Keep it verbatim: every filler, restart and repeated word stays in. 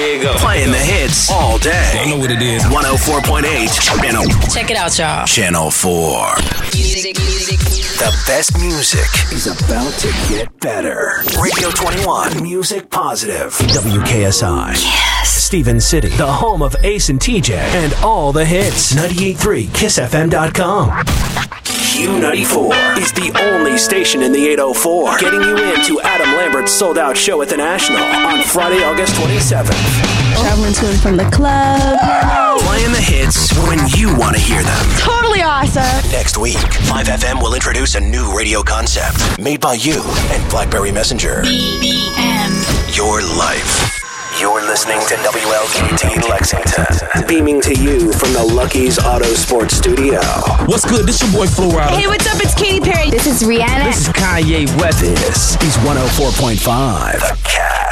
Here you go. Playing the hits all day. I know what it is. one oh four point eight. Channel. Check it out, y'all. Channel four. Music, music. The best music is about to get better. Radio twenty-one. Music Positive. W K S I. Yes. Stephen City. The home of Ace and T J. And all the hits. ninety-eight point three kiss f m dot com. Q ninety-four is the only station in the eight oh four getting you into Adam Lambert's sold-out show at the National on Friday, August twenty-seventh. Traveling to and from the club. Playing the hits when you want to hear them. Totally awesome. Next week, five F M will introduce a new radio concept made by you and BlackBerry Messenger. B B M. Your life. You're listening to W L K T Lexington. Beaming to you from the Lucky's Auto Sports Studio. What's good? This your boy Flo Rida. Hey, what's up? It's Katy Perry. This is Rihanna. This is Kanye West. This is one oh four point five. The Cat.